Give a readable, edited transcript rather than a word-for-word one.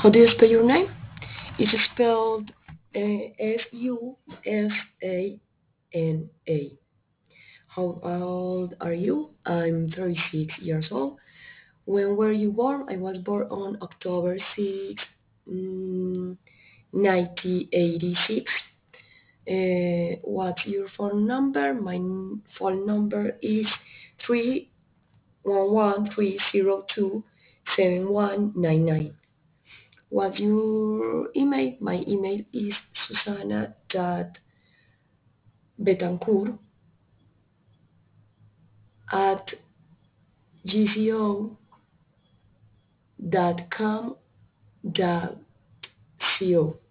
How do you spell your name? It's spelled Sufana. How old are you? I'm 36 years old. When were you born? I was born on October 6, 1986. What's your phone number? My phone number is 311-302-7199. What's your email? My email is susana.betancourt at gco.com.co.